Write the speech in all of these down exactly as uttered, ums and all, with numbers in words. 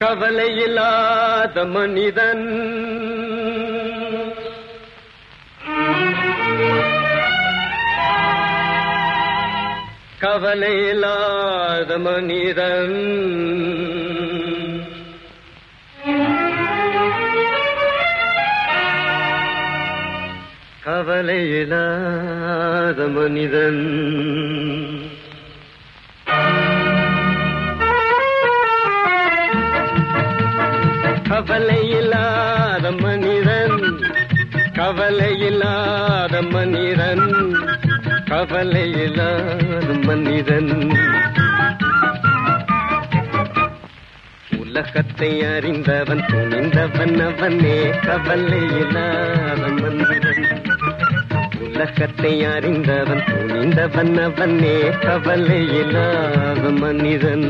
கவலையில்லாத மனிதன் கவலையில்லாத மனிதன் கவலையில்லாத மனிதன் கவலையில்லாத மனிதன் கவலையில்லாத மனிதன் கவலையில்லாத மனிதன் உலகத்தை அறிந்தவன் துணிந்தவன் அவனே கவலையில்லாத மனிதன் உலகத்தை அறிந்தவன் துணிந்தவன் அவனே கவலையில்லாத மனிதன்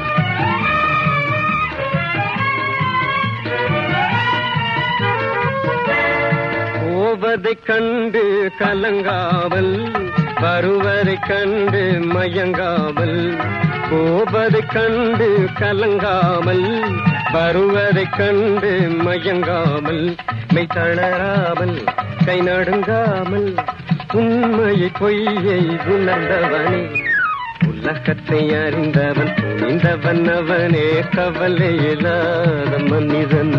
போவதைக் கண்டு கலங்காமல் வருவதைக் கண்டு மயங்காமல் போவதைக் கண்டு கலங்காமல் வருவதைக் கண்டு மயங்காமல் மெய் தளராமல் கை நடுங்காமல் உண்மையை பொய்யை உணர்ந்தவனே உலகத்தை அறிந்தவன் துணிந்தவன் அவனே கவலையில்லாத மனிதன்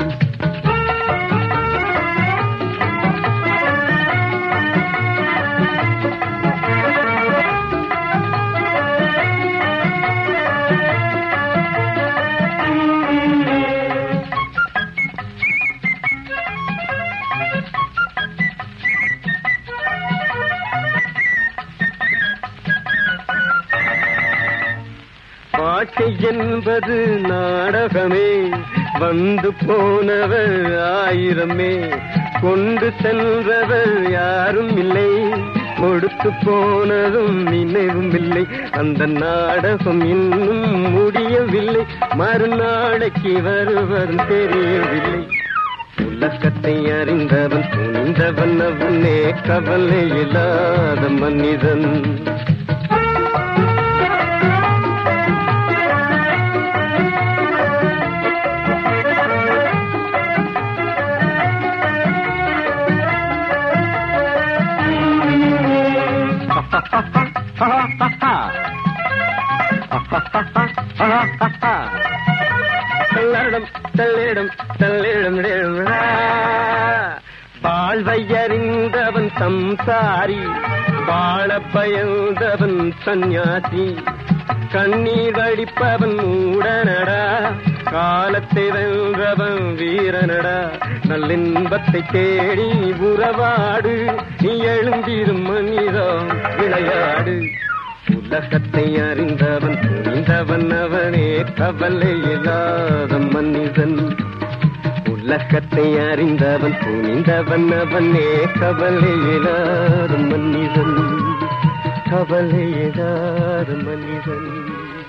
வாழ்க்கை என்பது நாடகமே வந்து போனவர் ஆயிரமே கொண்டு சென்றவர் யாரும் இல்லை கொடுத்து போனதும் நினைவும் இல்லை அந்த நாடகம் இன்னும் முடியவில்லை மறுநாளைக்கு வருவர் தெரியவில்லை உலகத்தை அறிந்தவன் துணிந்தவன் அவனே கவலையில்லாத மனிதன் தள்ளிடம் தள்ளிடம் தள்ளிடம் வாழ்வை அறிந்தவன் சம்சாரி வாழ பயந்தவன் சந்நியாசி கண்ணீர் வடிப்பவன் மூடனடா காலத்தை வென்றவன் வீரனடா நல்லின்பத்தை தேடி உறவாடு நீ எழுந்திரும் மனிதா விளையாடு உலகத்தை அறிந்தவன் துணிந்தவன் அவனே கவலையில்லாத மனிதன் உலகத்தை அறிந்தவன் துணிந்தவன் அவனே கவலையில்லாத மனிதன் கவலையில்லாத மனிதன்